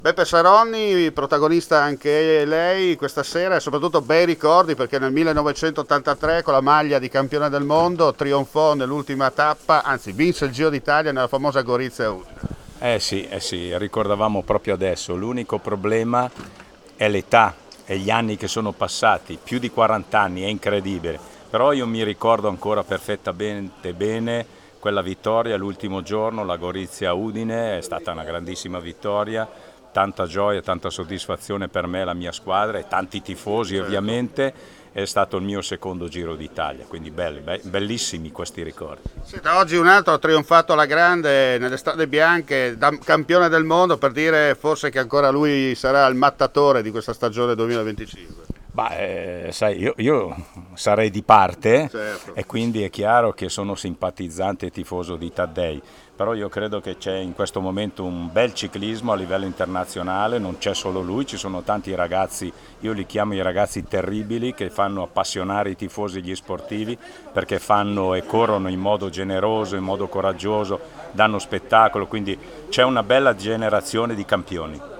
Beppe Saronni, protagonista anche lei questa sera e soprattutto bei ricordi perché nel 1983 con la maglia di campione del mondo trionfò nell'ultima tappa, anzi vinse il Giro d'Italia nella famosa Gorizia Udine. Eh sì, ricordavamo proprio adesso, l'unico problema è l'età e gli anni che sono passati, più di 40 anni, è incredibile, però io mi ricordo ancora perfettamente bene quella vittoria, l'ultimo giorno, la Gorizia Udine, è stata una grandissima vittoria, tanta gioia, tanta soddisfazione per me e la mia squadra e tanti tifosi Certo. ovviamente, è stato il mio secondo Giro d'Italia, quindi bellissimi questi ricordi. Sì, da oggi un altro ha trionfato alla grande nelle strade bianche, da campione del mondo per dire forse che ancora lui sarà il mattatore di questa stagione 2025. Sai, io sarei di parte Certo. e quindi è chiaro che sono simpatizzante e tifoso di Taddei, però io credo che c'è in questo momento un bel ciclismo a livello internazionale, non c'è solo lui, ci sono tanti ragazzi, io li chiamo i ragazzi terribili, che fanno appassionare i tifosi e gli sportivi perché fanno e corrono in modo generoso, in modo coraggioso, danno spettacolo, quindi c'è una bella generazione di campioni.